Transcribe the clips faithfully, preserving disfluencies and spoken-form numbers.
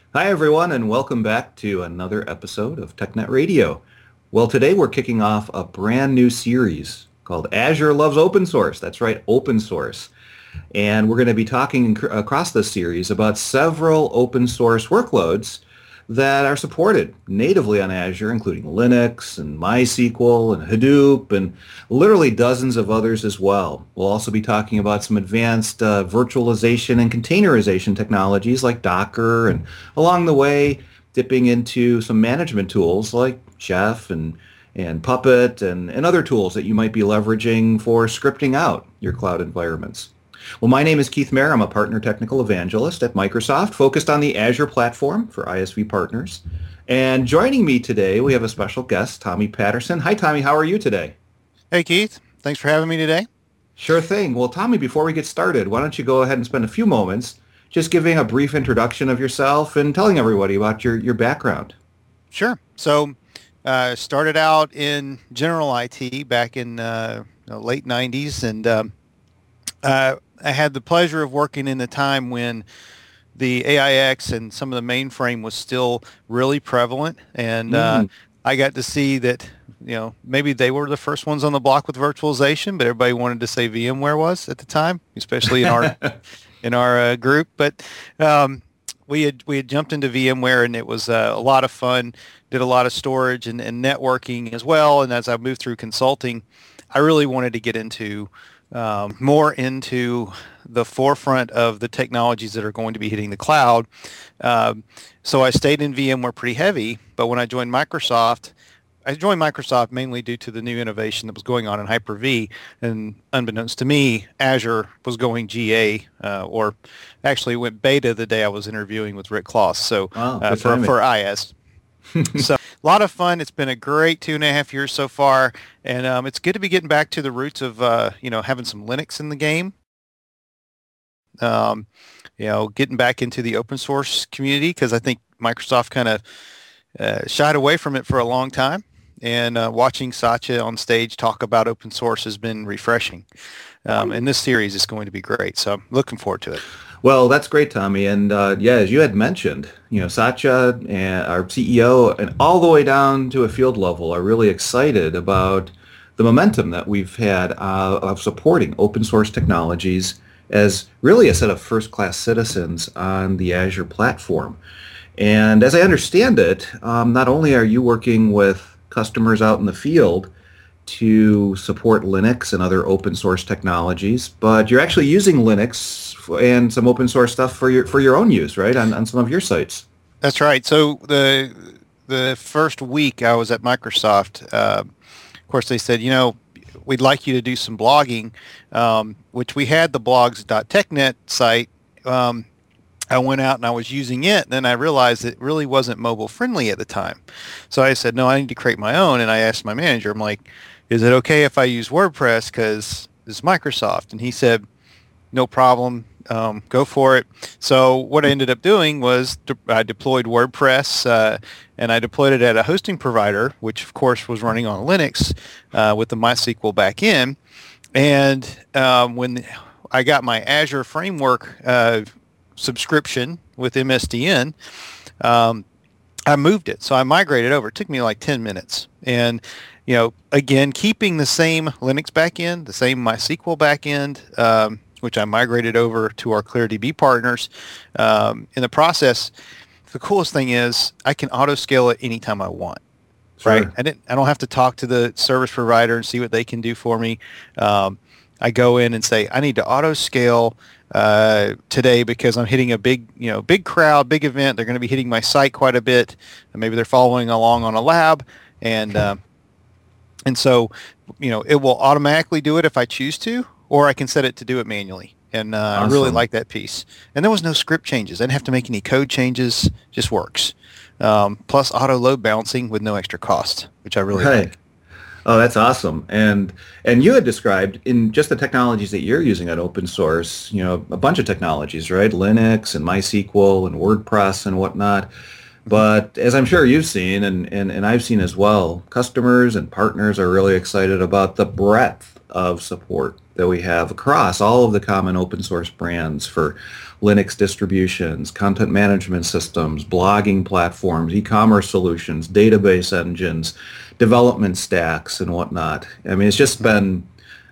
Hi, everyone, and welcome back to another episode of TechNet Radio. Well, today we're kicking off a brand new series called Azure Loves Open Source. That's right, open source. And we're going to be talking ac- across this series about several open source workloads that are supported natively on Azure, including Linux and MySQL and Hadoop and literally dozens of others as well. We'll also be talking about some advanced uh, virtualization and containerization technologies like Docker, and along the way dipping into some management tools like Chef and and Puppet and, and other tools that you might be leveraging for scripting out your cloud environments. Well, my name is Keith Mayer. I'm a partner technical evangelist at Microsoft, focused on the Azure platform for I S V partners. And joining me today, we have a special guest, Tommy Patterson. Hi, Tommy. How are you today? Hey, Keith. Thanks for having me today. Sure thing. Well, Tommy, before we get started, why don't you go ahead and spend a few moments just giving a brief introduction of yourself and telling everybody about your, your background. Sure. So, uh, started out in general I T back in uh, the late nineties, and um, uh, I had the pleasure of working in the time when the A I X and some of the mainframe was still really prevalent, and uh, Mm. I got to see that. You know, maybe they were the first ones on the block with virtualization, but everybody wanted to say VMware was at the time, especially in our in our uh, group. But um, we had we had jumped into VMware, and it was uh, a lot of fun. Did a lot of storage and, and networking as well. And as I moved through consulting, I really wanted to get into um, more into the forefront of the technologies that are going to be hitting the cloud. Um, so I stayed in VMware pretty heavy. But when I joined Microsoft, I joined Microsoft mainly due to the new innovation that was going on in Hyper-V, and unbeknownst to me, Azure was going G A, uh, or actually went beta the day I was interviewing with Rick Kloss, so Wow, uh, good for timing. for I S. So a lot of fun. It's been a great two and a half years so far, and um, it's good to be getting back to the roots of uh, you know having some Linux in the game. Um, you know, getting back into the open source community because I think Microsoft kind of uh, shied away from it for a long time. And uh, watching Satya on stage talk about open source has been refreshing. Um, and this series is going to be great. So I'm looking forward to it. Well, that's great, Tommy. And uh, yeah, as you had mentioned, you know, Satya and our C E O and all the way down to a field level are really excited about the momentum that we've had uh, of supporting open source technologies as really a set of first-class citizens on the Azure platform. And as I understand it, um, not only are you working with customers out in the field to support Linux and other open source technologies, but you're actually using Linux and some open source stuff for your for your own use, right? On on some of your sites. That's right. So the the first week I was at Microsoft, uh, of course they said, you know, we'd like you to do some blogging, um, which we had the blogs.technet site. Um, I went out and I was using it, and then I realized it really wasn't mobile friendly at the time. So I said, no, I need to create my own. And I asked my manager, I'm like, is it okay if I use WordPress because it's Microsoft? And he said, no problem. Um, go for it. So what I ended up doing was de- I deployed WordPress, uh, and I deployed it at a hosting provider, which of course was running on Linux uh, with the MySQL backend. And um, when I got my Azure Framework uh, subscription with M S D N, um, I moved it. So I migrated over. It took me like ten minutes. And, you know, again, keeping the same Linux backend, the same MySQL backend, um, which I migrated over to our ClearDB partners. Um, in the process, the coolest thing is I can auto scale it anytime I want. Right? Sure. I didn't. I don't have to talk to the service provider and see what they can do for me. Um, I go in and say I need to auto scale uh, today because I'm hitting a big, you know, big crowd, big event. They're going to be hitting my site quite a bit. And maybe they're following along on a lab, and um, and so, you know, it will automatically do it if I choose to, or I can set it to do it manually. And uh, I really Awesome. like that piece. And there was no script changes. I didn't have to make any code changes. Just works. Um, plus auto load balancing with no extra cost, which I really Right. like. Oh, that's awesome. And and you had described in just the technologies that you're using at open source, you know, a bunch of technologies, right? Linux and MySQL and WordPress and whatnot. Mhm. But as I'm sure you've seen and, and, and I've seen as well, customers and partners are really excited about the breadth of support that we have across all of the common open source brands for Linux distributions, content management systems, blogging platforms, e-commerce solutions, database engines, development stacks, and whatnot. I mean, it's just been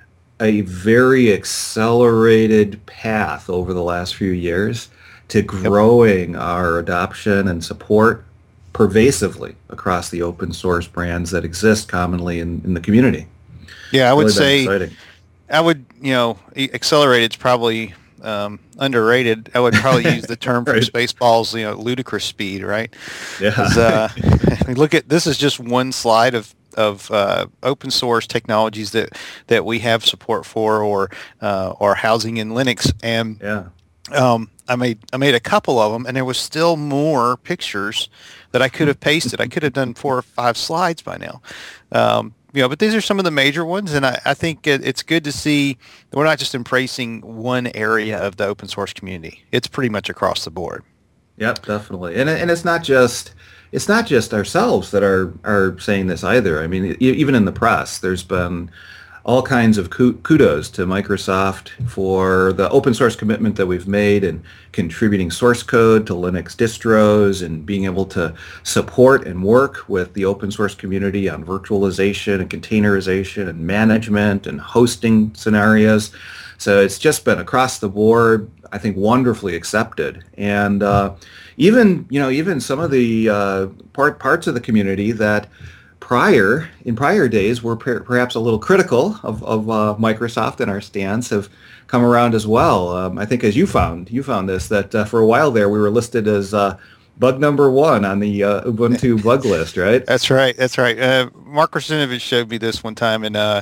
a very accelerated path over the last few years to growing yep. our adoption and support pervasively across the open source brands that exist commonly in, in the community. Yeah, I would really say, I would, you know, accelerated is probably um, underrated. I would probably use the term from right. Spaceballs, you know, ludicrous speed, right? Yeah. Uh, I mean, look at, this is just one slide of of uh, open source technologies that, that we have support for, or uh, or housing in Linux. And yeah. um, I made I made a couple of them, and there was still more pictures that I could have pasted. I could have done four or five slides by now. Um, you know, but these are some of the major ones, and I, I think it, it's good to see that we're not just embracing one area of the open source community. It's pretty much across the board. Yep, definitely. And and it's not just it's not just ourselves that are are saying this either. I mean, even in the press, there's been all kinds of kudos to Microsoft for the open source commitment that we've made and contributing source code to Linux distros and being able to support and work with the open source community on virtualization and containerization and management and hosting scenarios. So it's just been across the board, I think, wonderfully accepted. And uh, even, you know, even some of the uh, part parts of the community that prior, in prior days, were per- perhaps a little critical of, of uh, Microsoft and our stance have come around as well. Um, I think as you found, you found this, that uh, for a while there we were listed as uh, bug number one on the uh, Ubuntu bug list, right? That's right. That's right. Uh, Mark Russinovich showed me this one time, and uh,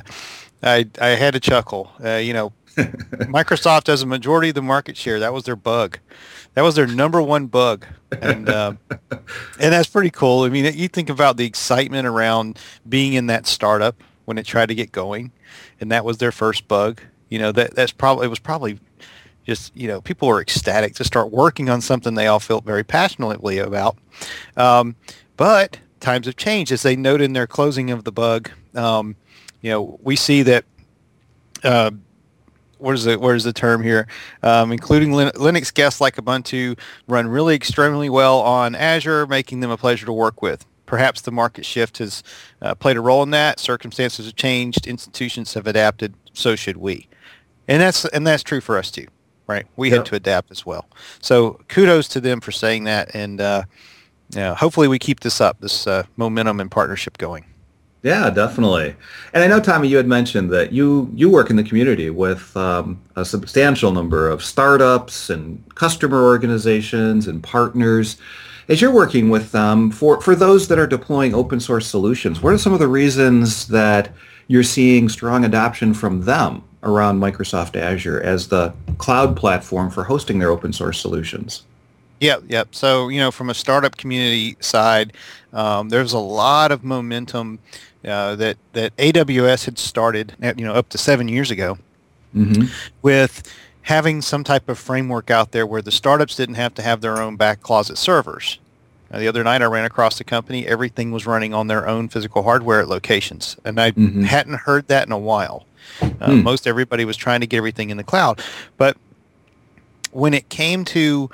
I I had to chuckle. Uh, you know, Microsoft has a majority of the market share. That was their bug. That was their number one bug, and uh, and that's pretty cool. I mean, you think about the excitement around being in that startup when it tried to get going, and that was their first bug. You know, that that's probably it was probably just, you know, people were ecstatic to start working on something they all felt very passionately about. Um, but times have changed, as they note in their closing of the bug. Um, you know, we see that. Uh, What is the what is the term here? Um, including Lin- Linux guests like Ubuntu run really extremely well on Azure, making them a pleasure to work with. Perhaps the market shift has uh, played a role in that. Circumstances have changed. Institutions have adapted. So should we. And that's and that's true for us too, right? We Yep. had to adapt as well. So kudos to them for saying that, and uh, you know, hopefully we keep this up, this uh, momentum and partnership going. Yeah, definitely. And I know, Tommy, you had mentioned that you, you work in the community with um, a substantial number of startups and customer organizations and partners. As you're working with them, for, for those that are deploying open source solutions, what are some of the reasons that you're seeing strong adoption from them around Microsoft Azure as the cloud platform for hosting their open source solutions? Yep, yep. So, you know, from a startup community side, um, there's a lot of momentum uh, that, that A W S had started, at, you know, up to seven years ago Mm-hmm. with having some type of framework out there where the startups didn't have to have their own back closet servers. Uh, the other night I ran across the company, everything was running on their own physical hardware at locations, and I Mm-hmm. hadn't heard that in a while. Uh, Hmm. Most everybody was trying to get everything in the cloud. But when it came to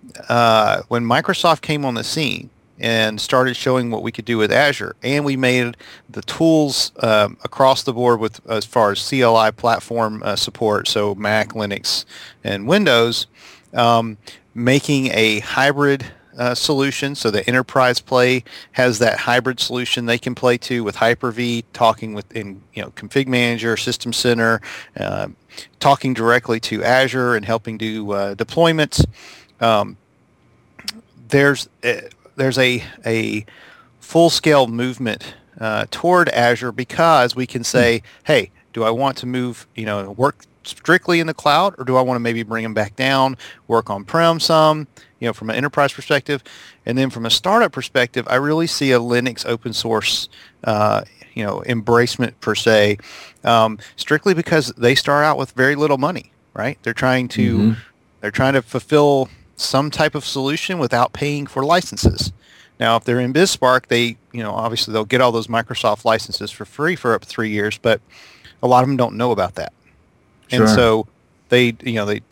Uh, when Microsoft came on the scene and started showing what we could do with Azure, and we made the tools um, across the board with as far as C L I platform uh, support, so Mac, Linux, and Windows, um, making a hybrid uh, solution, so the enterprise play has that hybrid solution they can play to with Hyper-V, talking within, you know, Config Manager, System Center, uh, talking directly to Azure and helping do uh, deployments. Um, there's uh, there's a a full scale movement uh, toward Azure, because we can say, hey, do I want to move, you know, work strictly in the cloud, or do I want to maybe bring them back down, work on prem some, you know, from an enterprise perspective, and then from a startup perspective, I really see a Linux open source, uh, you know, embracement per se, um, strictly because they start out with very little money, right? They're trying to Mm-hmm. they're trying to fulfill some type of solution without paying for licenses. Now, if they're in BizSpark, they, you know, obviously they'll get all those Microsoft licenses for free for up to three years, but a lot of them don't know about that. Sure. And so they, you know, they, they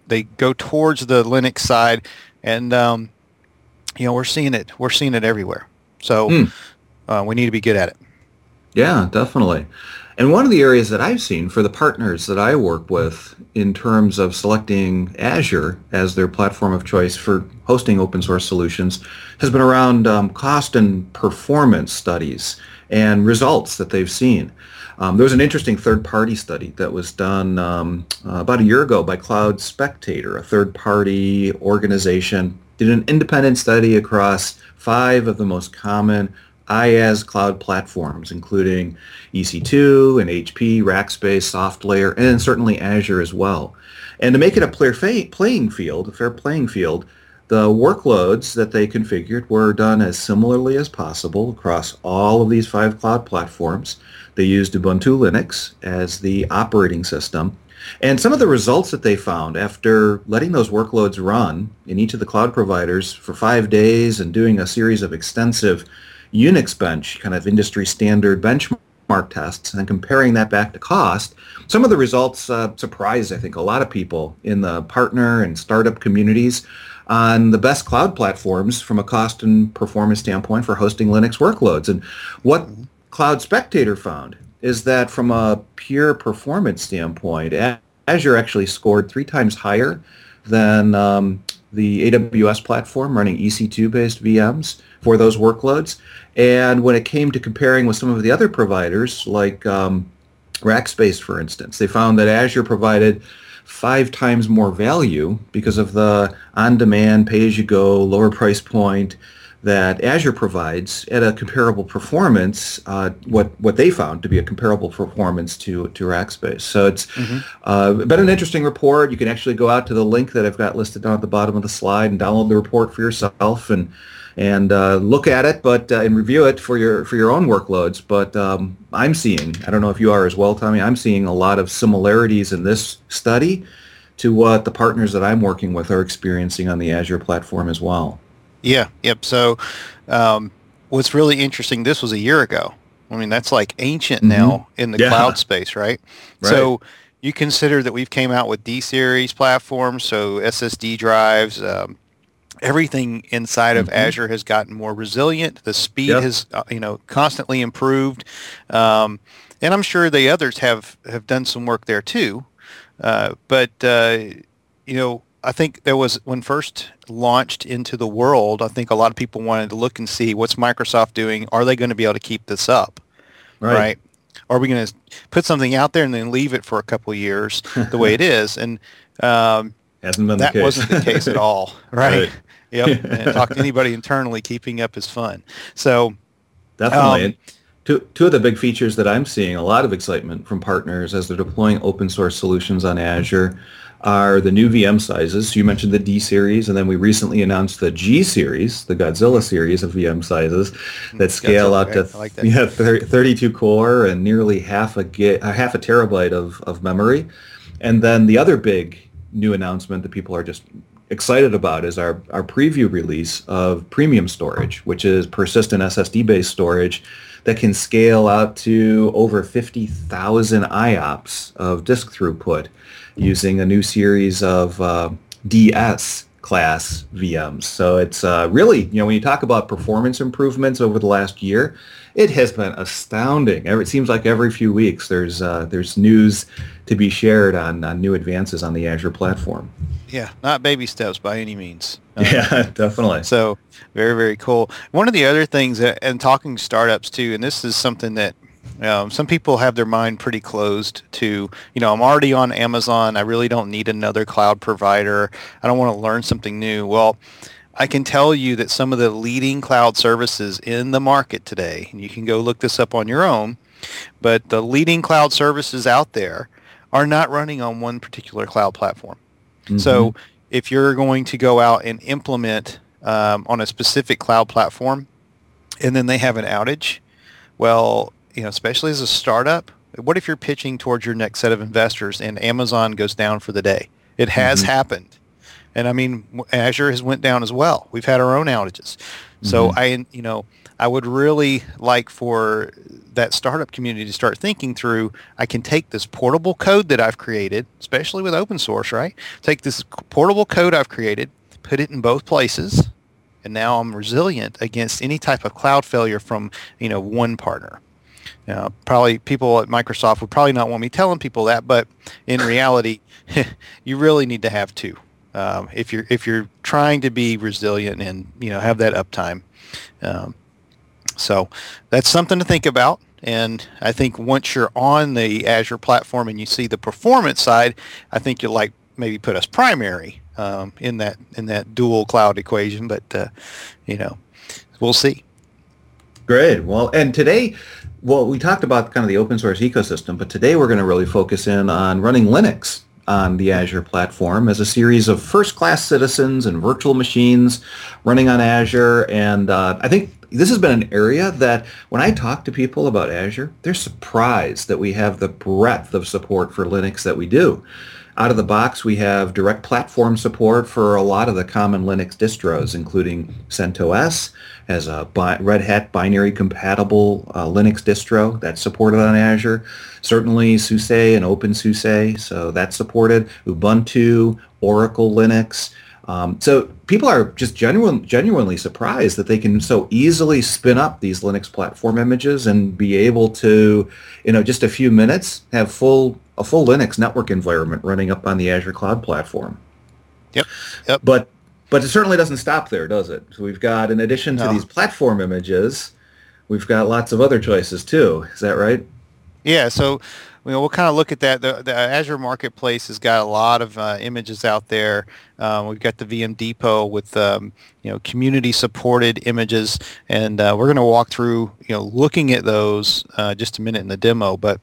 they go towards the Linux side, and um, you know we're seeing it we're seeing it everywhere. So Mm. uh, we need to be good at it. Yeah, definitely. And one of the areas that I've seen for the partners that I work with in terms of selecting Azure as their platform of choice for hosting open source solutions has been around um, cost and performance studies and results that they've seen. Um, there was an interesting third-party study that was done um, uh, about a year ago by Cloud Spectator, a third-party organization, did an independent study across five of the most common IaaS cloud platforms, including E C two and H P, Rackspace, SoftLayer, and certainly Azure as well. And to make it a fair playing field, a fair playing field, the workloads that they configured were done as similarly as possible across all of these five cloud platforms. They used Ubuntu Linux as the operating system. And some of the results that they found after letting those workloads run in each of the cloud providers for five days and doing a series of extensive Unix bench, kind of industry standard benchmark tests, and then comparing that back to cost, some of the results uh, surprised, I think, a lot of people in the partner and startup communities on the best cloud platforms from a cost and performance standpoint for hosting Linux workloads. And what Cloud Spectator found is that from a pure performance standpoint, Azure actually scored three times higher than um, the A W S platform running E C two based V Ms for those workloads. And when it came to comparing with some of the other providers, like um, Rackspace, for instance, they found that Azure provided five times more value because of the on-demand, pay-as-you-go, lower price point that Azure provides at a comparable performance, uh, what what they found to be a comparable performance to, to Rackspace. So it's mm-hmm. uh, been an interesting report. You can actually go out to the link that I've got listed down at the bottom of the slide and download the report for yourself and and uh, look at it, but uh, and review it for your for your own workloads. But um, I'm seeing, I don't know if you are as well, Tommy, I'm seeing a lot of similarities in this study to what the partners that I'm working with are experiencing on the Azure platform as well. Yeah, yep. So um, what's really interesting, this was a year ago. I mean, that's like ancient mm-hmm. now in the yeah. cloud space, right? right? So you consider that we've came out with D-Series platforms, so S S D drives, um, everything inside of mm-hmm. Azure has gotten more resilient. The speed yep. has, uh, you know, constantly improved. Um, and I'm sure the others have, have done some work there too. Uh, but, uh, you know, I think there was, when first launched into the world, I think a lot of people wanted to look and see what's Microsoft doing. Are they going to be able to keep this up? Right. right? Are we going to put something out there and then leave it for a couple of years the way it is? And um, Hasn't been that the case. wasn't the case at all. Right. right. Yep. And talk to anybody internally, keeping up is fun. So definitely. Um, two, two of the big features that I'm seeing a lot of excitement from partners as they're deploying open source solutions on Azure are the new V M sizes. You mentioned the D series, and then we recently announced the G series, the Godzilla series of V M sizes that scale Godzilla, out to right? I like that. yeah, thirty-two core and nearly half a gig, uh, half a terabyte of, of memory. And then the other big new announcement that people are just excited about is our, our preview release of premium storage, which is persistent S S D-based storage that can scale out to over fifty thousand I O P S of disk throughput using a new series of uh, D S class V Ms. So it's uh, really, you know, when you talk about performance improvements over the last year, it has been astounding. It seems like every few weeks there's uh, there's news to be shared on, on new advances on the Azure platform. Yeah, not baby steps by any means. Um, yeah, definitely. So very, very cool. One of the other things, that, and talking startups too, and this is something that um, some people have their mind pretty closed to, you know, I'm already on Amazon. I really don't need another cloud provider. I don't want to learn something new. Well, I can tell you that some of the leading cloud services in the market today, and you can go look this up on your own, but the leading cloud services out there are not running on one particular cloud platform. Mm-hmm. So if you're going to go out and implement um, on a specific cloud platform and then they have an outage, well, you know, especially as a startup, what if you're pitching towards your next set of investors and Amazon goes down for the day? It has mm-hmm. happened. And I mean, Azure has went down as well. We've had our own outages. So Mm-hmm. I, you know, I would really like for that startup community to start thinking through, I can take this portable code that I've created, especially with open source, right? Take this portable code I've created, put it in both places, and now I'm resilient against any type of cloud failure from, you know, one partner. Now, probably people at Microsoft would probably not want me telling people that, but in reality, you really need to have two. Um, if you're if you're trying to be resilient and, you know, have that uptime. Um, so that's something to think about. And I think once you're on the Azure platform and you see the performance side, I think you'll like maybe put us primary um, in that in that dual cloud equation. But uh, you know, we'll see. Great. Well, and today, well, we talked about kind of the open source ecosystem, but today we're going to really focus in on running Linux on the Azure platform as a series of first-class citizens and virtual machines running on Azure. And uh, I think this has been an area that when I talk to people about Azure, they're surprised that we have the breadth of support for Linux that we do. Out of the box, we have direct platform support for a lot of the common Linux distros, including CentOS as a bi- Red Hat binary compatible uh, Linux distro that's supported on Azure. Certainly SUSE and OpenSUSE, so that's supported. Ubuntu, Oracle Linux. Um, so people are just genuine, genuinely surprised that they can so easily spin up these Linux platform images and be able to, you know, just a few minutes have full a full Linux network environment running up on the Azure Cloud Platform. Yep. Yep. But but it certainly doesn't stop there, does it? So we've got, in addition to No. these platform images, we've got lots of other choices too. Is that right? Yeah, so you know, we'll kind of look at that. The, the Azure Marketplace has got a lot of uh, images out there. Um, we've got the V M Depot with um, you know, community-supported images, and uh, we're going to walk through, you know, looking at those uh, just a minute in the demo. But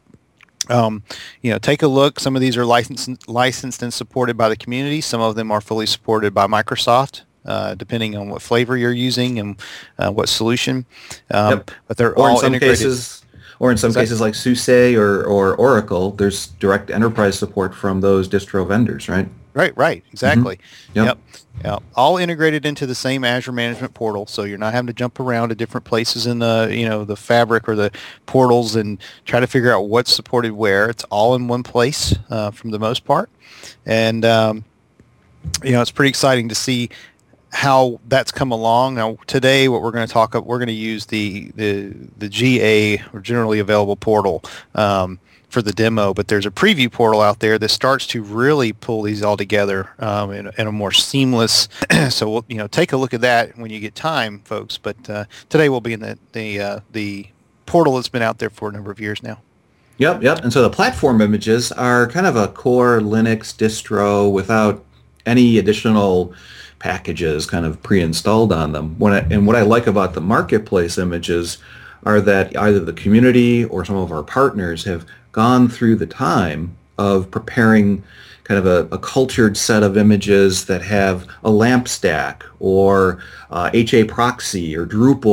um, you know, take a look. Some of these are licensed, licensed and supported by the community. Some of them are fully supported by Microsoft. Uh, depending on what flavor you're using and uh, what solution, um, Yep. but they're Or in all some integrated. cases, or in some Exactly. cases like SUSE or, or Oracle, there's direct enterprise support from those distro vendors, right? Right, right, exactly. Yep. Yep. Yep. All integrated into the same Azure Management Portal, so you're not having to jump around to different places in the, you know, the fabric or the portals and try to figure out what's supported where. It's all in one place uh, from the most part, and um, you know, it's pretty exciting to see how that's come along. Now today what we're going to talk about, we're going to use the the the G A, or generally available portal, um, for the demo, but there's a preview portal out there that starts to really pull these all together um, in, in a more seamless. So we'll, you know, take a look at that when you get time, folks. But uh, today we'll be in the the uh, the portal that's been out there for a number of years now. Yep, yep. And so the platform images are kind of a core Linux distro without any additional packages kind of pre-installed on them. When I, and what I like about the marketplace images are that either the community or some of our partners have gone through the time of preparing kind of a, a cultured set of images that have a LAMP stack or uh, H A proxy or Drupal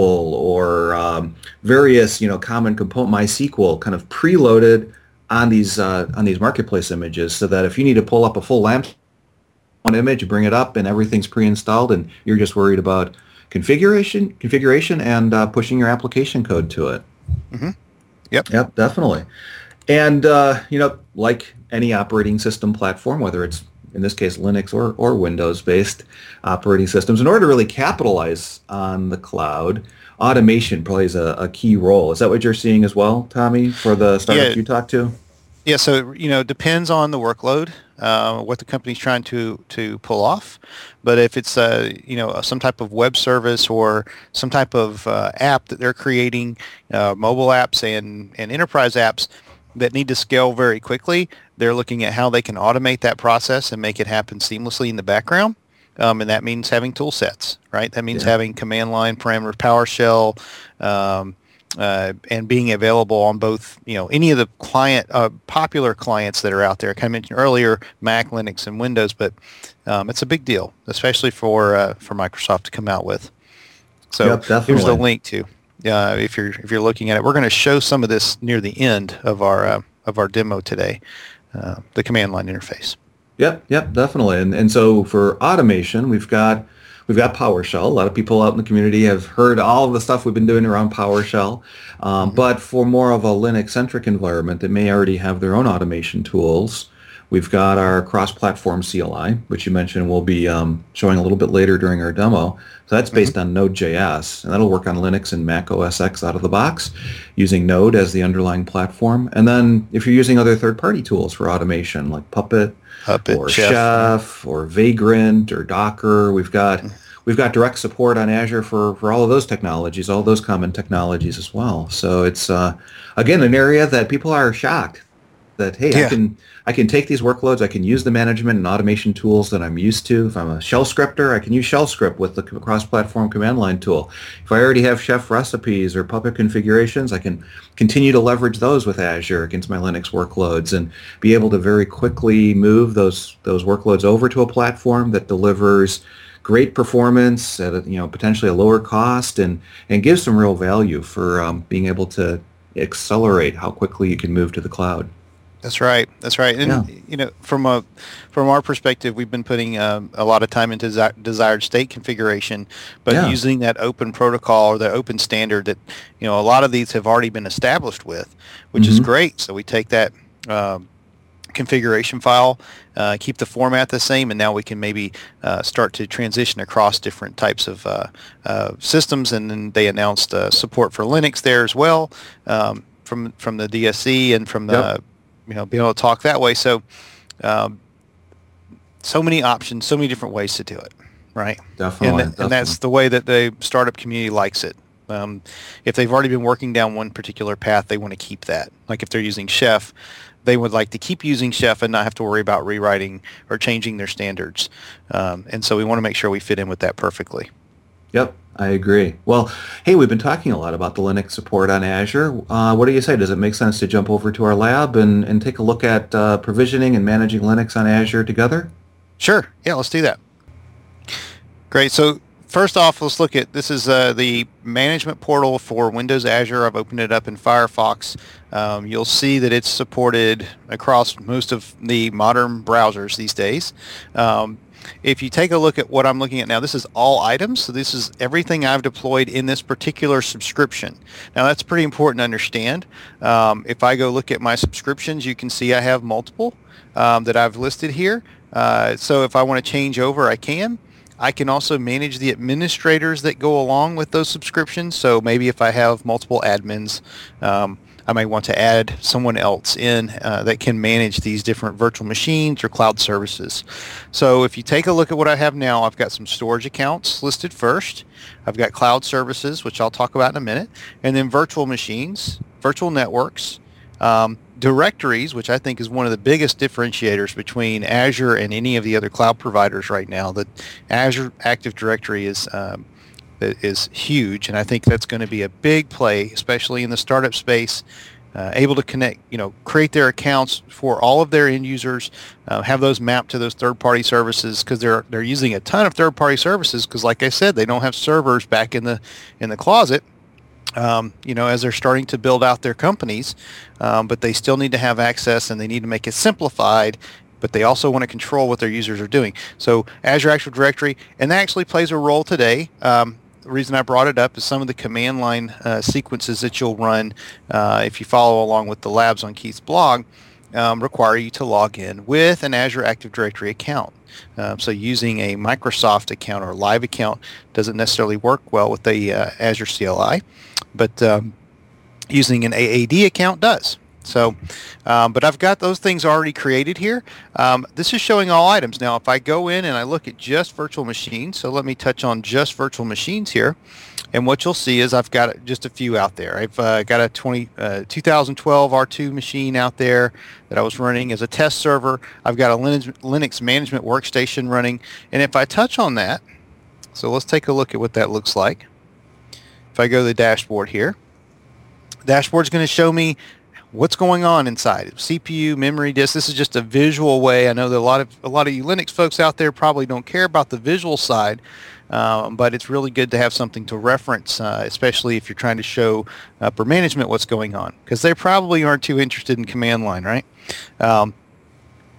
or um, various, you know, common component MySQL kind of preloaded on these uh, on these marketplace images, so that if you need to pull up a full LAMP one image, bring it up, and everything's pre-installed, and you're just worried about configuration, configuration, and uh, pushing your application code to it. Mm-hmm. Yep. Yep, definitely. And uh, you know, like any operating system platform, whether it's in this case Linux or or Windows-based operating systems, in order to really capitalize on the cloud, automation plays a, a key role. Is that what you're seeing as well, Tommy, for the startups Yeah. you talked to? Yeah, so you know, it depends on the workload, uh, what the company's trying to to pull off. But if it's uh, you know, some type of web service or some type of uh, app that they're creating, uh, mobile apps and and enterprise apps that need to scale very quickly, they're looking at how they can automate that process and make it happen seamlessly in the background. Um, and that means having tool sets, right? That means Yeah. having command line parameter PowerShell. Um, Uh, and being available on both, you know, any of the client uh, popular clients that are out there. Like I mentioned earlier, Mac, Linux, and Windows, but um, it's a big deal, especially for uh, for Microsoft to come out with. So Yep, here's the definitely. link to uh, if you're if you're looking at it. We're going to show some of this near the end of our uh, of our demo today, uh, the command line interface. Yep, yep, definitely. And and so for automation, we've got we've got PowerShell. A lot of people out in the community have heard all of the stuff we've been doing around PowerShell. Um, Hmm. but for more of a Linux-centric environment that may already have their own automation tools, we've got our cross-platform C L I, which you mentioned we'll be um, showing a little bit later during our demo. So that's Hmm. based on Node.js, and that'll work on Linux and Mac O S X out of the box, using Node as the underlying platform. And then if you're using other third-party tools for automation, like Puppet, Puppet, or Chef. Yeah. Chef or Vagrant or Docker. We've got we've got direct support on Azure for, for all of those technologies, all those common technologies as well. So it's uh, again an area that people are shocked that hey, I Yeah. can I can take these workloads, I can use the management and automation tools that I'm used to. If I'm a shell scripter, I can use shell script with the cross-platform command line tool. If I already have Chef recipes or Puppet configurations, I can continue to leverage those with Azure against my Linux workloads and be able to very quickly move those those workloads over to a platform that delivers great performance at a, you know potentially a lower cost and and gives some real value for um, being able to accelerate how quickly you can move to the cloud. That's right. That's right. Yeah. And you know, from a from our perspective, we've been putting um, a lot of time into desi- desired state configuration, but Yeah. using that open protocol or the open standard that you know a lot of these have already been established with, which is Hmm. great. So we take that um, configuration file, uh, keep the format the same, and now we can maybe uh, start to transition across different types of uh, uh, systems. And then they announced uh, support for Linux there as well um, from from the D S C and from Yep. the you know being able to talk that way. So um, so many options, so many different ways to do it, right? And Definitely. th- and Definitely. that's the way that the startup community likes it. Um, if they've already been working down one particular path, they want to keep that. Like if they're using Chef, they would like to keep using Chef and not have to worry about rewriting or changing their standards. Um, and so we want to make sure we fit in with that perfectly. Yep, I agree. Well, hey, we've been talking a lot about the Linux support on Azure. Uh, what do you say? Does it make sense to jump over to our lab and, and take a look at uh, provisioning and managing Linux on Azure together? Sure. Yeah, let's do that. Great. So first off, let's look at this is uh, the management portal for Windows Azure. I've opened it up in Firefox. Um, you'll see that it's supported across most of the modern browsers these days. Um, if you take a look at what I'm looking at now, this is all items. So this is everything I've deployed in this particular subscription. Now that's pretty important to understand. Um, if I go look at my subscriptions, you can see I have multiple um, that I've listed here. Uh, so if I want to change over, I can. I can also manage the administrators that go along with those subscriptions. So maybe if I have multiple admins, um, I might want to add someone else in uh, that can manage these different virtual machines or cloud services. So if you take a look at what I have now, I've got some storage accounts listed first. I've got cloud services, which I'll talk about in a minute, and then virtual machines, virtual networks, um, directories, which I think is one of the biggest differentiators between Azure and any of the other cloud providers right now. That Azure Active Directory is um, is huge, and I think that's going to be a big play, especially in the startup space. Uh, able to connect, you know, create their accounts for all of their end users, uh, have those mapped to those third-party services because they're they're using a ton of third-party services because, like I said, they don't have servers back in the in the closet. Um, you know, as they're starting to build out their companies, um, but they still need to have access and they need to make it simplified, but they also want to control what their users are doing. So Azure Active Directory, and that actually plays a role today. Um, the reason I brought it up is some of the command line uh, sequences that you'll run uh, if you follow along with the labs on Keith's blog um, require you to log in with an Azure Active Directory account. Uh, so using a Microsoft account or live account doesn't necessarily work well with the uh, Azure C L I, but um, using an A A D account does. So, um, but I've got those things already created here. Um, this is showing all items. Now, if I go in and I look at just virtual machines, so let me touch on just virtual machines here. And what you'll see is I've got just a few out there. I've uh, got a twenty, uh, two thousand twelve R two machine out there that I was running as a test server. I've got a Linux, Linux management workstation running. And if I touch on that, so let's take a look at what that looks like. If I go to the dashboard here, the dashboard's going to show me what's going on inside C P U, memory disk. This is just a visual way. I know that a lot of a lot of you Linux folks out there probably don't care about the visual side, um, but it's really good to have something to reference, uh, especially if you're trying to show upper management what's going on, because they probably aren't too interested in command line, right? Um,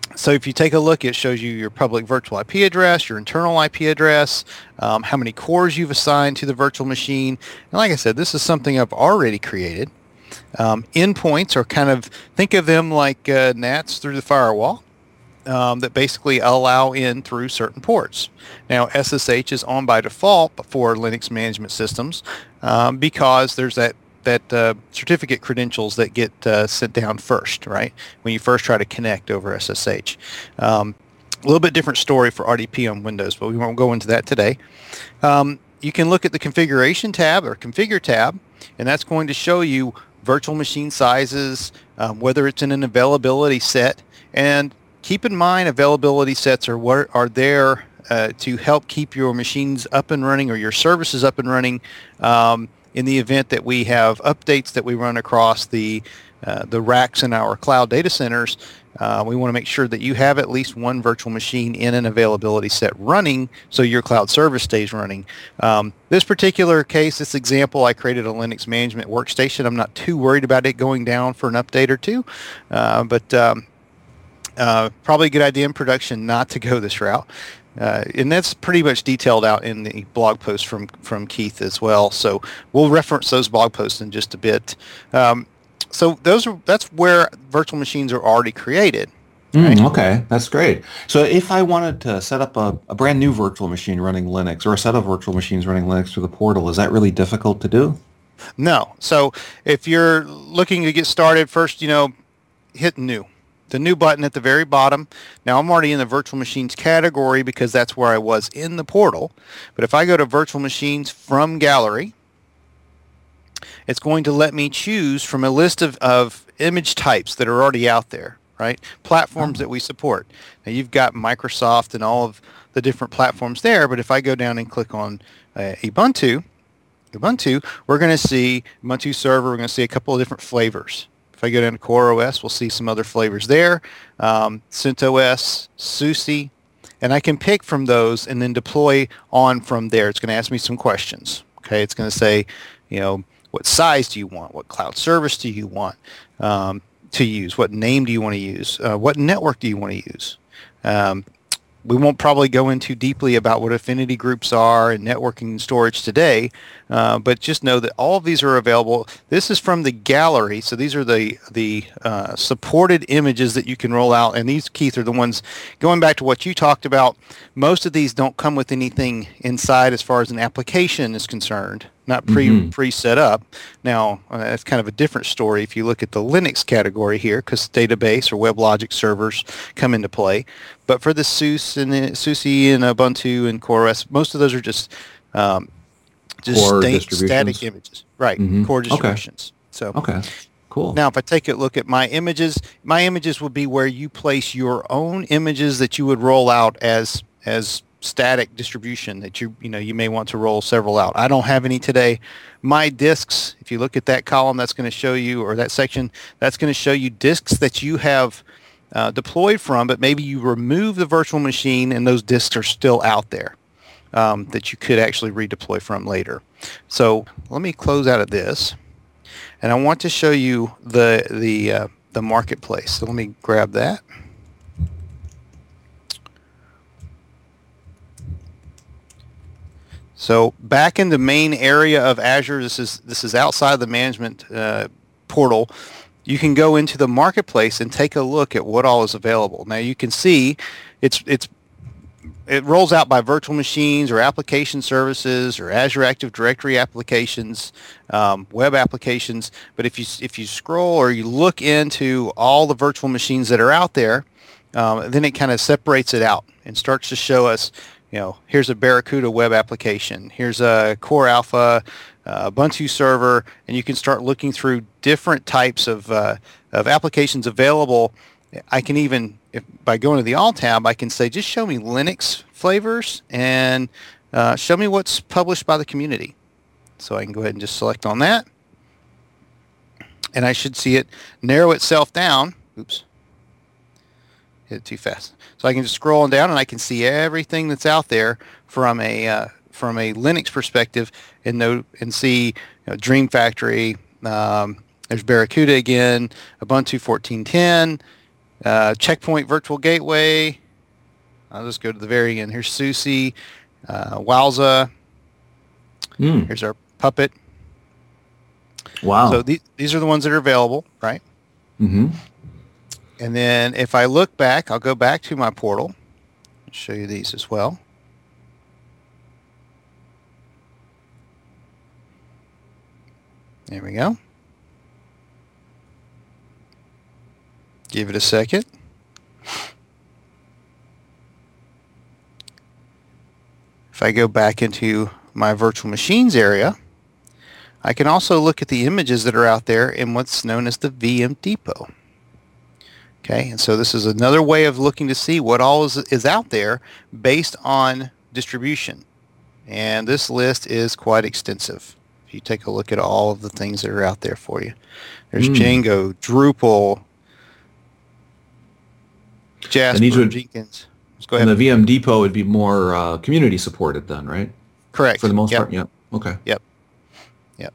So if you take a look, it shows you your public virtual I P address, your internal I P address, um, how many cores you've assigned to the virtual machine. And like I said, this is something I've already created. Um, endpoints are kind of, think of them like uh, gnats through the firewall um, that basically allow in through certain ports. Now, S S H is on by default for Linux management systems um, because there's that that uh, certificate credentials that get uh, sent down first, right? When you first try to connect over S S H. Um, a little bit different story for R D P on Windows, but we won't go into that today. Um, you can look at the configuration tab or configure tab, and that's going to show you virtual machine sizes, um, whether it's in an availability set. And keep in mind, availability sets are what are there uh, to help keep your machines up and running or your services up and running um, in the event that we have updates that we run across the uh, the racks in our cloud data centers. Uh, we want to make sure that you have at least one virtual machine in an availability set running so your cloud service stays running. Um, this particular case, this example, I created a Linux management workstation. I'm not too worried about it going down for an update or two, uh, but um, uh, probably a good idea in production not to go this route. Uh, and that's pretty much detailed out in the blog post from, from Keith as well. So we'll reference those blog posts in just a bit. Um, so those are that's where virtual machines are already created. Right? Mm, okay, that's great. So if I wanted to set up a, a brand new virtual machine running Linux or a set of virtual machines running Linux through the portal, is that really difficult to do? No. So if you're looking to get started, first, you know, hit new. The new button at the very bottom. Now I'm already in the virtual machines category because that's where I was in the portal. But if I go to virtual machines from gallery, it's going to let me choose from a list of, of image types that are already out there, right? Platforms that we support. Now you've got Microsoft and all of the different platforms there, but if I go down and click on uh, Ubuntu, Ubuntu, we're going to see Ubuntu server, we're going to see a couple of different flavors. If I go down to CoreOS, we'll see some other flavors there. Um, CentOS, SUSE, and I can pick from those and then deploy on from there. It's going to ask me some questions. Okay, it's going to say, you know, what size do you want? What cloud service do you want um, to use? What name do you want to use? Uh, what network do you want to use? Um, we won't probably go into deeply about what affinity groups are and networking and storage today, uh, but just know that all of these are available. This is from the gallery, so these are the the uh, supported images that you can roll out, and these, Keith, are the ones, going back to what you talked about, most of these don't come with anything inside as far as an application is concerned, not pre, Mm-hmm. pre-set up. Now, uh, that's kind of a different story if you look at the Linux category here, because database or WebLogic servers come into play. But for the SUSE and the SUSE and Ubuntu and CoreOS, most of those are just um, just Core sta- distributions? static images, right? Mhm. Core Okay. distributions. So Okay, cool. now, if I take a look at my images, my images will be where you place your own images that you would roll out as as static distribution that you you know you may want to roll several out. I don't have any today. My disks, if you look at that column, that's going to show you, or that section, that's going to show you disks that you have uh, deployed from, but maybe you remove the virtual machine and those disks are still out there um, that you could actually redeploy from later. So let me close out of this, and I want to show you the the uh, the marketplace. So let me grab that. So back in the main area of Azure, this is this is outside the management uh, portal. You can go into the marketplace and take a look at what all is available. Now you can see it's it's it rolls out by virtual machines or application services or Azure Active Directory applications, um, web applications. But if you if you scroll or you look into all the virtual machines that are out there, um, then it kind of separates it out and starts to show us, you know, here's a Barracuda web application, here's a Core Alpha, uh, Ubuntu server, and you can start looking through different types of uh, of applications available. I can even, if, by going to the All tab, I can say, just show me Linux flavors and uh, show me what's published by the community. So I can go ahead and just select on that, and I should see it narrow itself down. Oops. Hit it too fast. So I can just scroll on down and I can see everything that's out there from a uh, from a Linux perspective, and know and see, you know, Dream Factory. Um, there's Barracuda again, Ubuntu fourteen ten, Uh, Checkpoint Virtual Gateway. I'll just go to the very end. Here's SUSE, uh, Wowza. Mm. Here's our Puppet. Wow. So these these are the ones that are available, right? Mm-hmm. And then if I look back, I'll go back to my portal. I'll show you these as well. There we go. Give it a second. If I go back into my virtual machines area, I can also look at the images that are out there in what's known as the V M Depot. Okay, and so this is another way of looking to see what all is, is out there based on distribution. And this list is quite extensive. If you take a look at all of the things that are out there for you. There's mm. Django, Drupal, Jasper, would, Jenkins. Let's go ahead. And the V M Depot would be more uh, community supported then, right? Correct. For the most yep. part, yeah. Okay. Yep. Yep.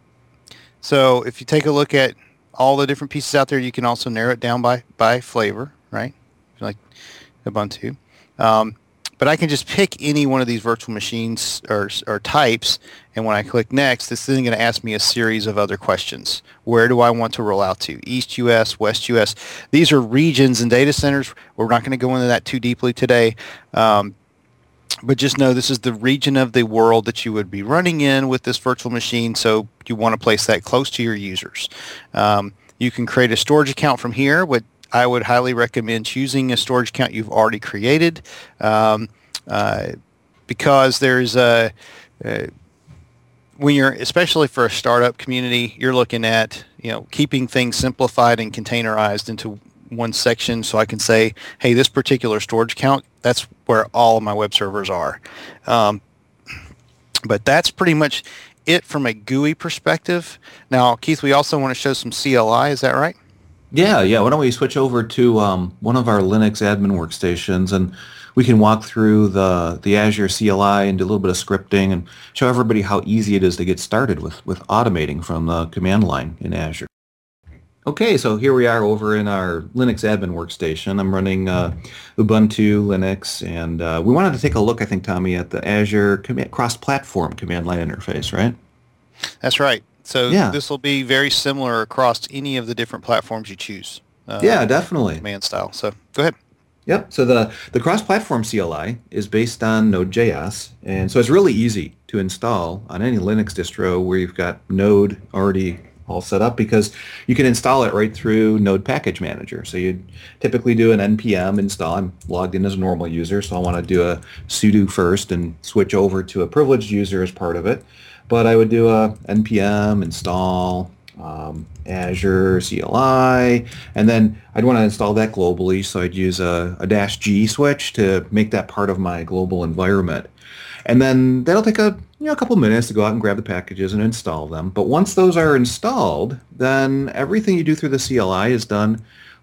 So if you take a look at all the different pieces out there, you can also narrow it down by, by flavor, right? Like Ubuntu. Um, but I can just pick any one of these virtual machines or, or types, and when I click next, this is going to ask me a series of other questions. Where do I want to roll out to? East U S, West U S. These are regions and data centers. We're not going to go into that too deeply today. Um, But just know this is the region of the world that you would be running in with this virtual machine, so you want to place that close to your users. Um, you can create a storage account from here. What I would highly recommend choosing a storage account you've already created, um, uh, because there's a, a when you're, especially for a startup community, you're looking at, you know, keeping things simplified and containerized into one section, so I can say, hey, this particular storage account, that's where all of my web servers are. Um, but that's pretty much it from a G U I perspective. Now, Keith, we also want to show some C L I. Is that right? Yeah, yeah. Why don't we switch over to um, one of our Linux admin workstations, and we can walk through the, the Azure C L I and do a little bit of scripting and show everybody how easy it is to get started with, with automating from the command line in Azure. Okay, so here we are over in our Linux admin workstation. I'm running uh, Ubuntu Linux, and uh, we wanted to take a look, I think, Tommy, at the Azure command, cross-platform command line interface, right? That's right. So yeah. This will be very similar across any of the different platforms you choose. Uh, yeah, definitely. Command style. So go ahead. Yep. So the, the cross-platform C L I is based on Node.js, and so it's really easy to install on any Linux distro where you've got Node already all set up, because you can install it right through Node Package Manager. So you typically do an N P M install. I'm logged in as a normal user, so I want to do a sudo first and switch over to a privileged user as part of it. But I would do a N P M install um, Azure C L I, and then I'd want to install that globally, so I'd use a, a dash G switch to make that part of my global environment. And then that'll take a you know a couple minutes to go out and grab the packages and install them. But once those are installed, then everything you do through the C L I is done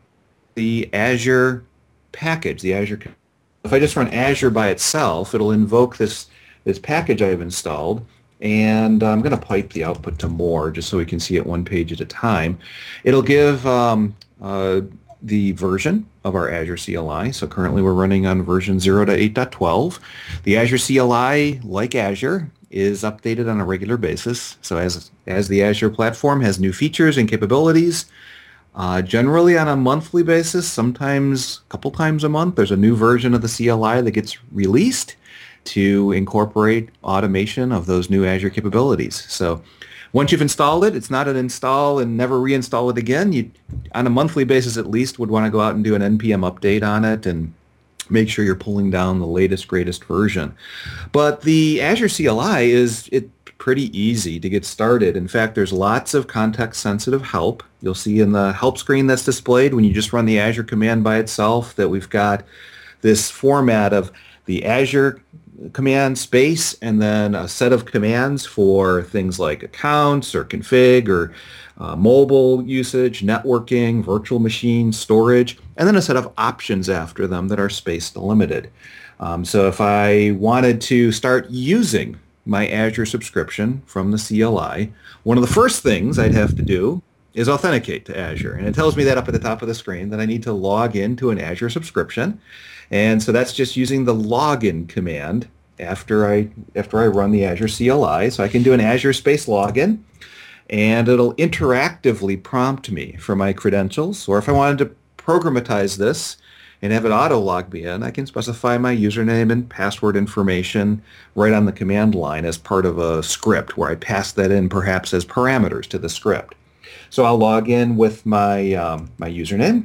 the Azure package, the Azure. If I just run Azure by itself, it'll invoke this this package I've installed, and I'm going to pipe the output to more just so we can see it one page at a time. It'll give um, uh, the version of our Azure C L I. So currently we're running on version zero point eight point twelve. The Azure C L I, like Azure, is updated on a regular basis. So as, as the Azure platform has new features and capabilities, uh, generally on a monthly basis, sometimes a couple times a month, there's a new version of the C L I that gets released to incorporate automation of those new Azure capabilities. So once you've installed it, it's not an install and never reinstall it again. You, on a monthly basis at least, would want to go out and do an N P M update on it and make sure you're pulling down the latest, greatest version. But the Azure C L I is it pretty easy to get started. In fact, there's lots of context-sensitive help. You'll see in the help screen that's displayed when you just run the Azure command by itself that we've got this format of the Azure command space and then a set of commands for things like accounts or config or uh, mobile usage, networking, virtual machine, storage, and then a set of options after them that are space delimited. Um, so if I wanted to start using my Azure subscription from the C L I, one of the first things I'd have to do is authenticate to Azure. And it tells me that up at the top of the screen that I need to log into an Azure subscription. And so that's just using the login command after I after I run the Azure C L I. So I can do an Azure space login, and it'll interactively prompt me for my credentials. Or if I wanted to programatize this and have it auto-log me in, I can specify my username and password information right on the command line as part of a script where I pass that in perhaps as parameters to the script. So I'll log in with my, um, my username.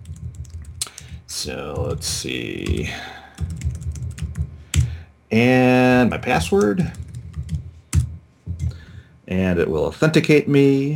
So let's see. And my password. And it will authenticate me.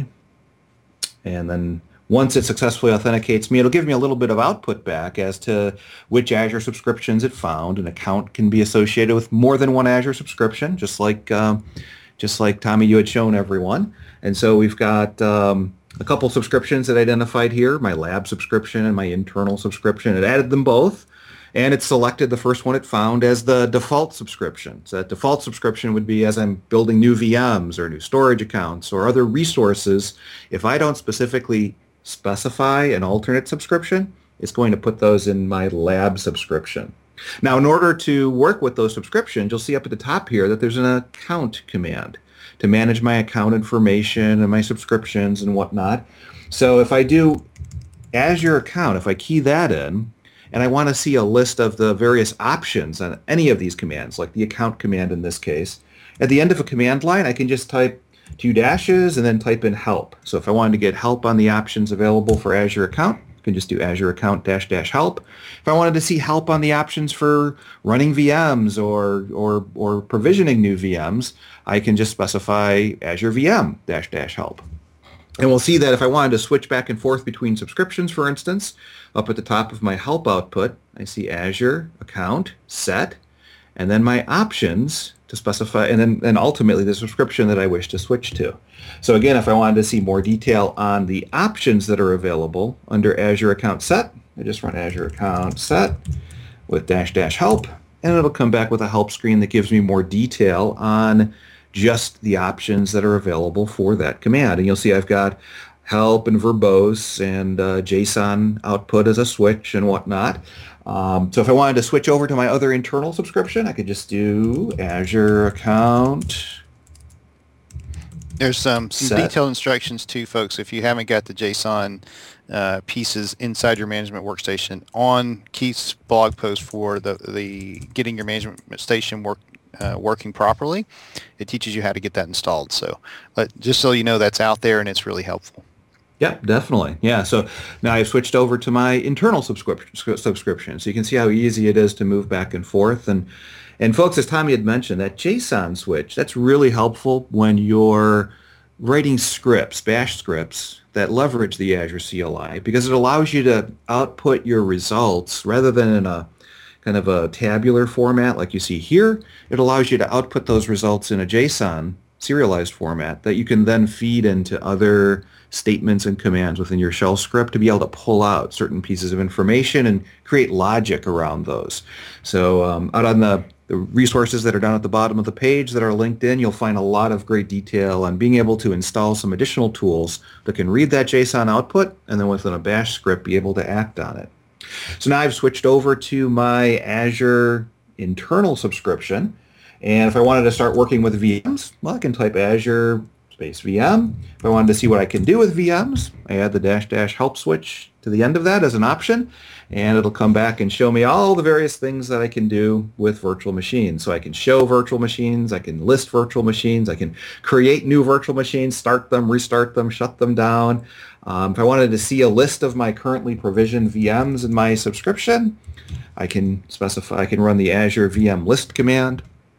And then once it successfully authenticates me, it'll give me a little bit of output back as to which Azure subscriptions it found. An account can be associated with more than one Azure subscription, just like um, just like Tommy, you had shown everyone. And so we've got um, a couple subscriptions that identified here, my lab subscription and my internal subscription. It added them both, and it selected the first one it found as the default subscription. So that default subscription would be as I'm building new V Ms or new storage accounts or other resources. If I don't specifically specify an alternate subscription, it's going to put those in my lab subscription. Now, in order to work with those subscriptions, you'll see up at the top here that there's an account command to manage my account information and my subscriptions and whatnot. So if I do Azure account, if I key that in, and I want to see a list of the various options on any of these commands, like the account command in this case, at the end of a command line, I can just type two dashes and then type in help. So if I wanted to get help on the options available for Azure account, I can just do Azure account dash dash help. If I wanted to see help on the options for running V Ms or or or provisioning new V Ms, I can just specify Azure V M dash dash help. And we'll see that if I wanted to switch back and forth between subscriptions, for instance, up at the top of my help output, I see Azure account set, and then my options to specify, and then and ultimately the subscription that I wish to switch to. So again, if I wanted to see more detail on the options that are available under Azure account set, I just run Azure account set with dash dash help, and it'll come back with a help screen that gives me more detail on just the options that are available for that command. And you'll see I've got help and verbose and uh, JSON output as a switch and whatnot. Um, so if I wanted to switch over to my other internal subscription, I could just do Azure account. There's um, some set. detailed instructions too, folks. If you haven't got the JSON uh, pieces inside your management workstation, on Keith's blog post for the the getting your management station work uh, working properly, it teaches you how to get that installed. So, but just so you know, that's out there and it's really helpful. Yeah, definitely. Yeah. So now I've switched over to my internal subscription. Subscription, so you can see how easy it is to move back and forth. And and folks, as Tommy had mentioned, that JSON switch, that's really helpful when you're writing scripts, bash scripts that leverage the Azure C L I, because it allows you to output your results rather than in a kind of a tabular format like you see here. It allows you to output those results in a JSON serialized format that you can then feed into other statements and commands within your shell script to be able to pull out certain pieces of information and create logic around those. So um, out on the, the resources that are down at the bottom of the page that are linked in, you'll find a lot of great detail on being able to install some additional tools that can read that JSON output and then within a bash script be able to act on it. So now I've switched over to my Azure internal subscription, and if I wanted to start working with V Ms, well, I can type Azure space V M. If I wanted to see what I can do with V Ms, I add the dash dash help switch to the end of that as an option, and it'll come back and show me all the various things that I can do with virtual machines. So I can show virtual machines, I can list virtual machines, I can create new virtual machines, start them, restart them, shut them down. Um, if I wanted to see a list of my currently provisioned V Ms in my subscription, I can specify, I can run the Azure V M list command,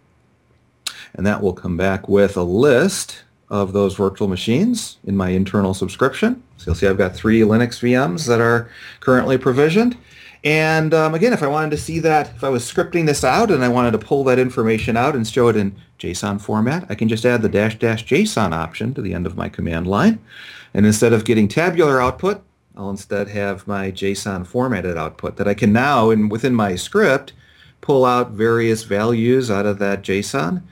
and that will come back with a list of those virtual machines in my internal subscription. So you'll see I've got three Linux V Ms that are currently provisioned. And um, again, if I wanted to see that, if I was scripting this out and I wanted to pull that information out and show it in JSON format, I can just add the dash dash JSON option to the end of my command line. And instead of getting tabular output, I'll instead have my JSON formatted output that I can now, in, within my script, pull out various values out of that JSON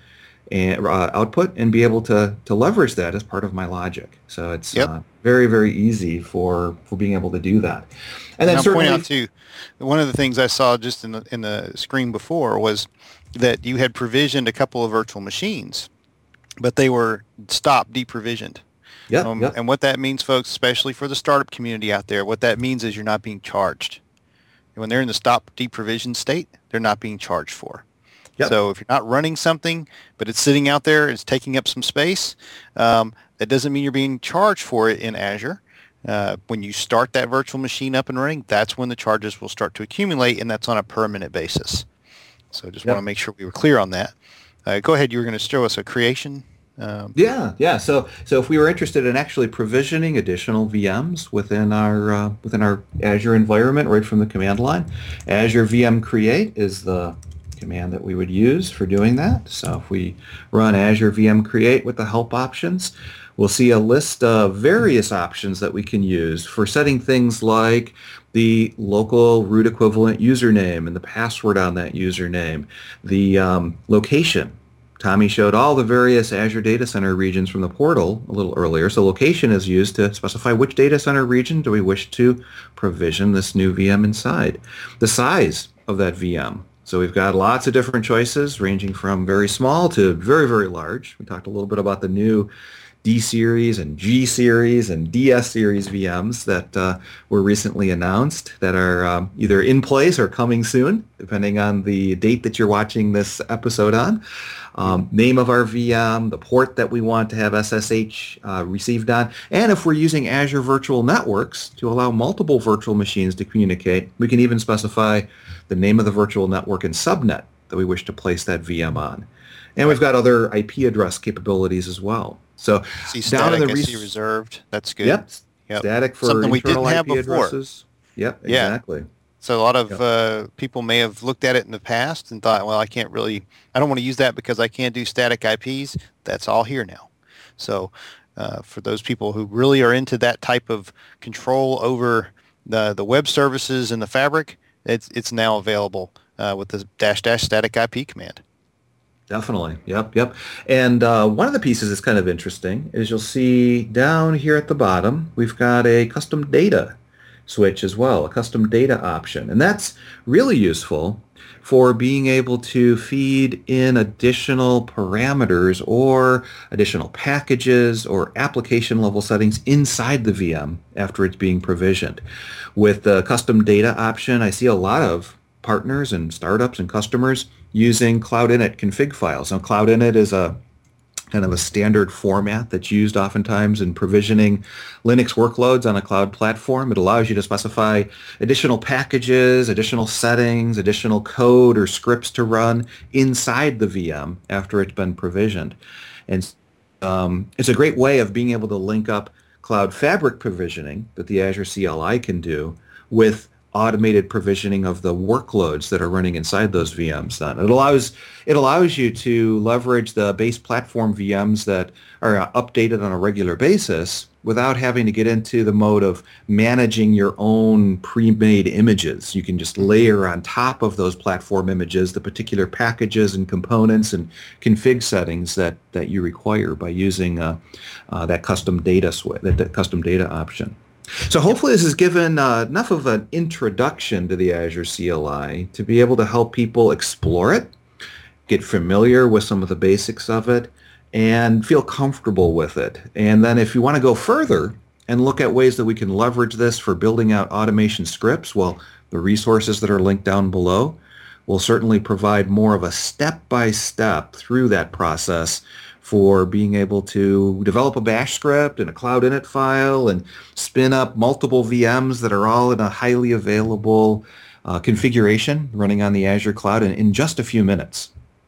and uh, output and be able to to leverage that as part of my logic. So it's Yep. uh, very, very easy for for being able to do that. And And then I'll point certainly, out too, one of the things I saw just in the in the screen before was that you had provisioned a couple of virtual machines, but they were stopped, deprovisioned. yep, Um, yep, and what that means, folks, especially for the startup community out there, what that means is you're not being charged. When they're in the stop deprovision state, they're not being charged for. yep, So if you're not running something, but it's sitting out there, it's taking up some space, um, that doesn't mean you're being charged for it in Azure. Uh, when you start that virtual machine up and running, that's when the charges will start to accumulate, and that's on a per minute basis. So just want to yep. make sure we were clear on that. Uh, go ahead. You were going to show us a creation. Um, Yeah, yeah. So, so if we were interested in actually provisioning additional V Ms within our uh, within our Azure environment, right from the command line, Azure V M Create is the command that we would use for doing that. So, if we run Azure V M Create with the help options, we'll see a list of various options that we can use for setting things like the local root equivalent username and the password on that username, the um, location. Tommy showed all the various Azure Data Center regions from the portal a little earlier. So location is used to specify which data center region do we wish to provision this new V M inside. The size of that V M. So we've got lots of different choices ranging from very small to very, very large. We talked a little bit about the new D series and G series and D S series V Ms that uh, were recently announced that are um, either in place or coming soon, depending on the date that you're watching this episode on. Um, name of our V M, the port that we want to have S S H uh, received on, and if we're using Azure Virtual Networks to allow multiple virtual machines to communicate, we can even specify the name of the virtual network and subnet that we wish to place that V M on. And we've got other I P address capabilities as well. So see down static, in the I res- see reserved. That's good. Yep, Yep. static for Something we internal didn't have I P before. addresses. Yep, Yeah. exactly. So a lot of Yep. uh, people may have looked at it in the past and thought, well, I can't really, I don't want to use that because I can't do static I Ps. That's all here now. So uh, for those people who really are into that type of control over the the web services and the fabric, it's it's now available uh, with the dash dash static I P command. Definitely. Yep, yep. And uh, one of the pieces that's kind of interesting is you'll see down here at the bottom, we've got a custom data switch as well, a custom data option. And that's really useful for being able to feed in additional parameters or additional packages or application level settings inside the V M after it's being provisioned. With the custom data option, I see a lot of partners and startups and customers using Cloud Init config files. Now, Cloud Init is a kind of a standard format that's used oftentimes in provisioning Linux workloads on a cloud platform. It allows you to specify additional packages, additional settings, additional code or scripts to run inside the V M after it's been provisioned. And um, it's a great way of being able to link up Cloud Fabric provisioning that the Azure C L I can do with automated provisioning of the workloads that are running inside those V Ms. Then it allows it allows you to leverage the base platform V Ms that are updated on a regular basis without having to get into the mode of managing your own pre-made images. You can just layer on top of those platform images the particular packages and components and config settings that, that you require by using uh, uh, that custom data sw- that, that custom data option. So hopefully this has given uh, enough of an introduction to the Azure C L I to be able to help people explore it, get familiar with some of the basics of it, and feel comfortable with it. And then if you want to go further and look at ways that we can leverage this for building out automation scripts, well, the resources that are linked down below will certainly provide more of a step-by-step through that process for being able to develop a bash script and a Cloud Init file and spin up multiple V Ms that are all in a highly available uh, configuration running on the Azure cloud in, in just a few minutes.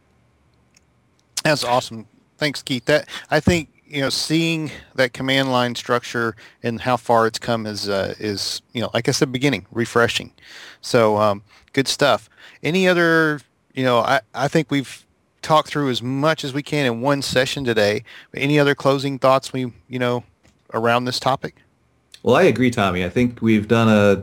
That's awesome. Thanks, Keith. That I think you know, seeing that command line structure and how far it's come is uh, is you know, like I said, beginning refreshing. So um, good stuff. Any other? You know, I I think we've talk through as much as we can in one session today. Any other closing thoughts we, you know, around this topic? Well, I agree, Tommy. I think we've done a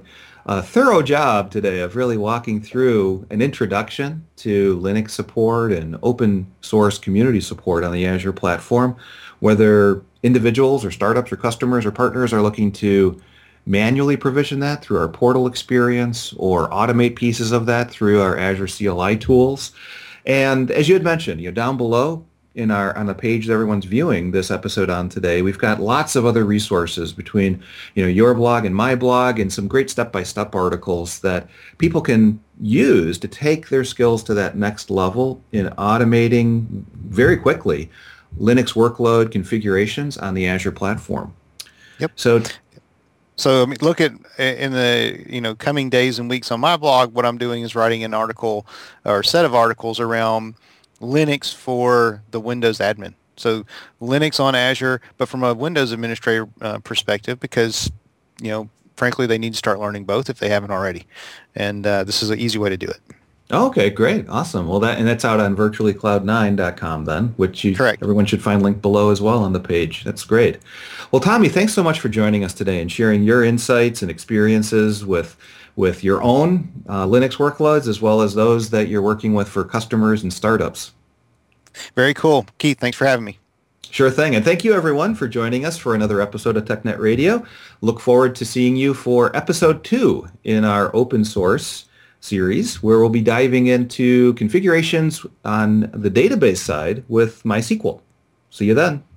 a thorough job today of really walking through an introduction to Linux support and open source community support on the Azure platform, whether individuals or startups or customers or partners are looking to manually provision that through our portal experience or automate pieces of that through our Azure C L I tools. And as you had mentioned, you know, down below in our on the page that everyone's viewing this episode on today, we've got lots of other resources between, you know, your blog and my blog and some great step-by-step articles that people can use to take their skills to that next level in automating very quickly Linux workload configurations on the Azure platform. Yep. So So I mean, look at in the you know coming days and weeks on my blog. What I'm doing is writing an article or a set of articles around Linux for the Windows admin. So Linux on Azure, but from a Windows administrator uh, perspective, because you know frankly they need to start learning both if they haven't already, and uh, this is an easy way to do it. Okay, great, awesome. Well, that and that's out on virtually cloud nine dot com then, which you, Correct. Everyone should find linked below as well on the page. That's great. Well, Tommy, thanks so much for joining us today and sharing your insights and experiences with with your own uh, Linux workloads as well as those that you're working with for customers and startups. Very cool, Keith. Thanks for having me. Sure thing. And thank you, everyone, for joining us for another episode of TechNet Radio. Look forward to seeing you for episode two in our open source series, where we'll be diving into configurations on the database side with MySQL. See you then.